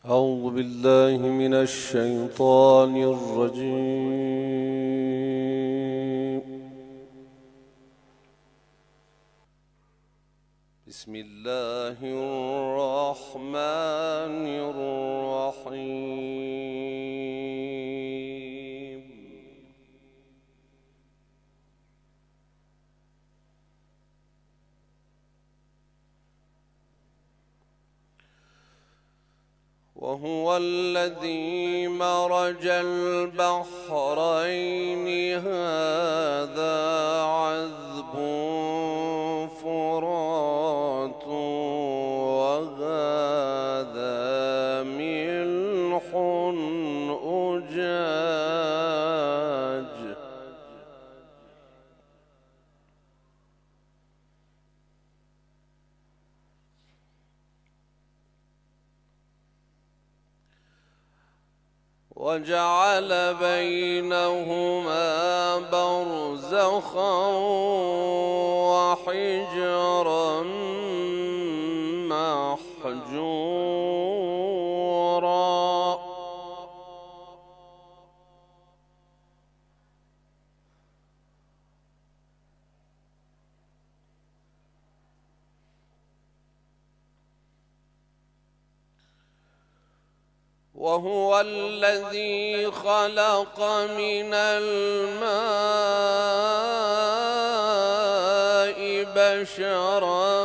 أعوذ بالله من الشيطان الرجيم. بسم الله الرحمن الرحيم. وهو الذي مرج البحرين هذا عذب فرات وهذا ملح أجاج وجعل بينهما برزخا وحجرا محجورا وهو الذي خلق من الماء بشرا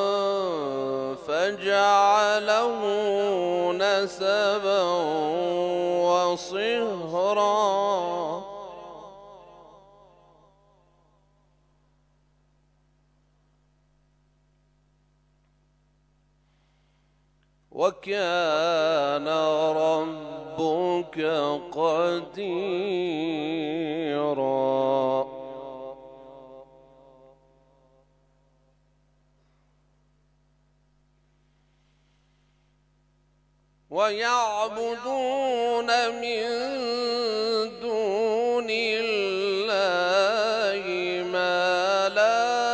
فجعله نسبا وصهرا وكان ربك قديرا. ويعبدون من دون الله ما لا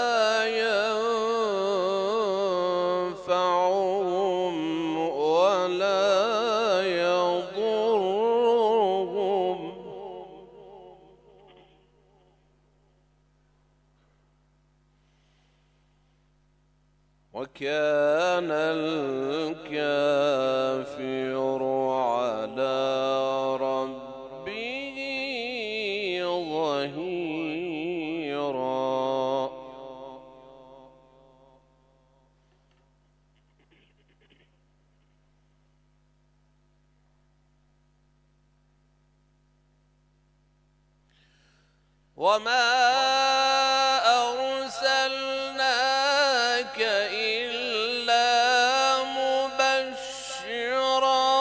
ينفعهم ولا يضرهم وكان الكافر على ربه ظهيرا. وما أرسلناك إلا مبشرا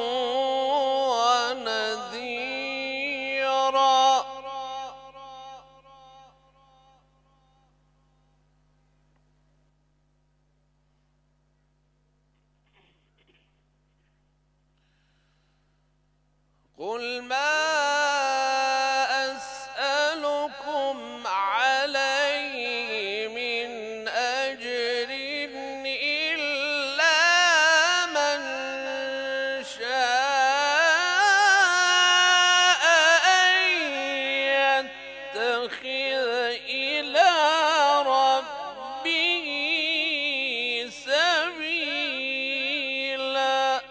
ونذيرا. قل ما أسألكم عليه من أجر إلا من شاء أن يتخذ إلى ربه سبيلا.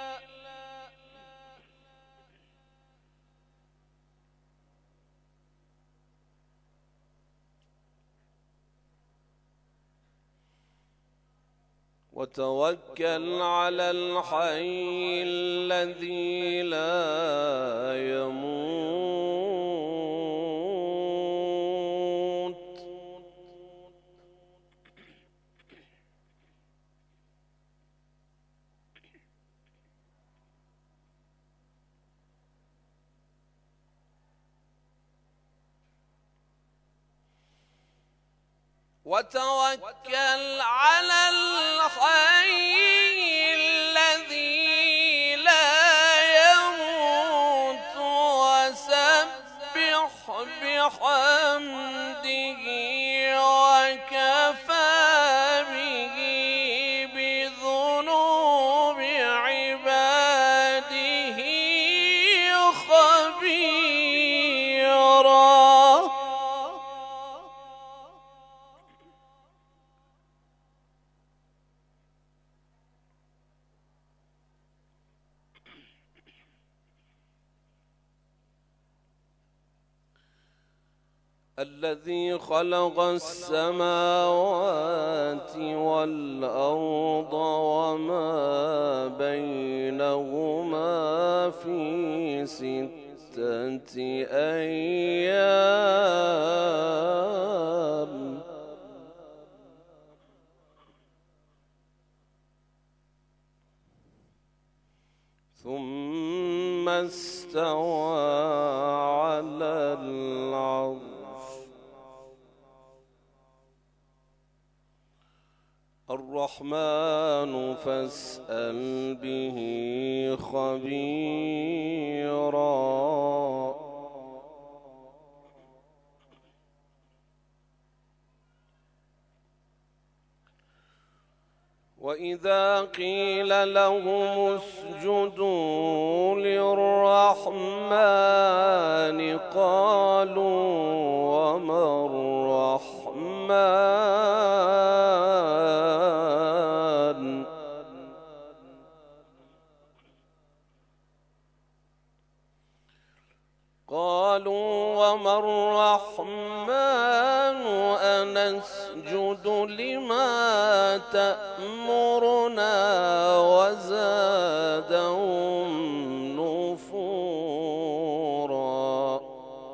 وتوكل على الحي الذي لا يموت وتوكل على الحي الذي لا يموت وسبح بحمده وكفى به بذنوب عباده الذي خلق السماوات والأرض وما بينهما في 6 أيام ثم استوى على العرش. الرحمن فاسأل به خبيرا. وإذا قيل لهم اسجدوا للرحمن قالوا وما الرحمن أنسجد لما تأمرنا وزادهم نفورا.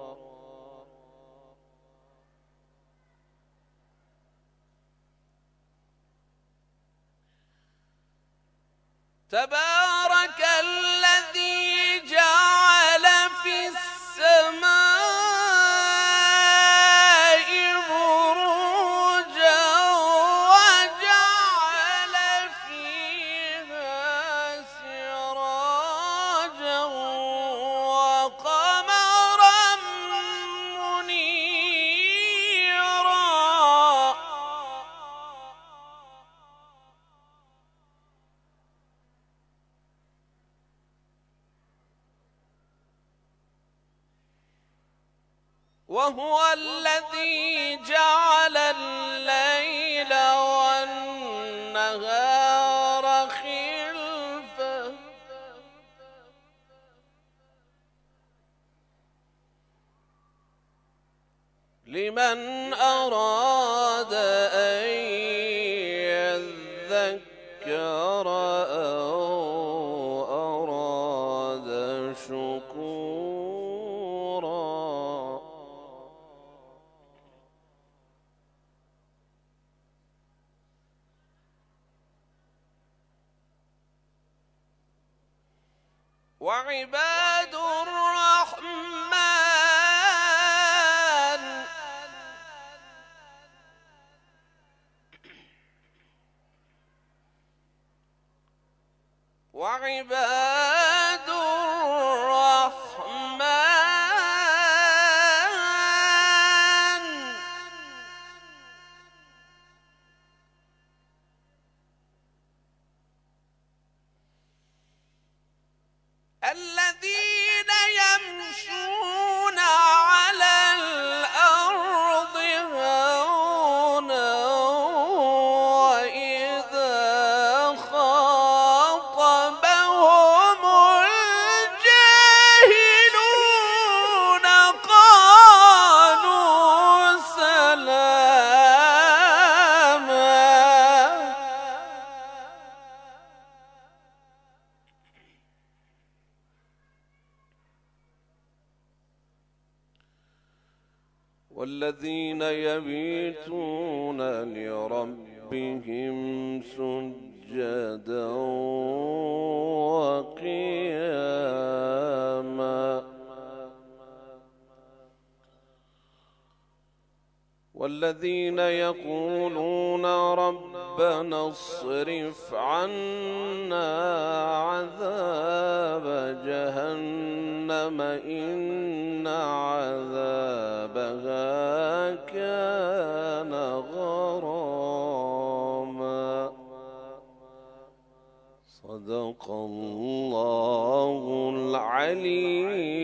تبارك الذي جعل في السماء بروجا وجعل فيها سراجا وقمرا منيرا. وهو الذي جعل الليل والنهار خلفة لمن أراد أن يذكر أو أراد شكورا. وعباد الرحمن وعباد الرحمن الذين يمشون على الأرض هونا وإذا خاطبهم الجاهلون قالوا سلاما. والذين يبيتون لربهم سجدا وقياما. والذين يقولون ربنا اصرف عنا عذاب جهنم إن عذابها كان غراما. صدق الله العلي